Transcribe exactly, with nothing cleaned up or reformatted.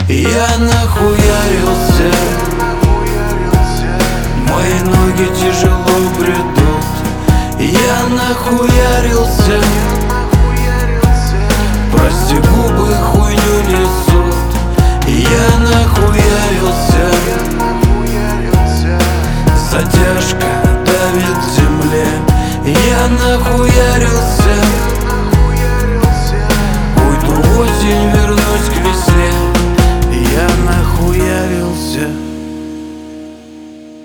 Я нахуярился, мои ноги тяжело бредут. Я нахуярился, прости, губы хуйню несут. Я нахуярился.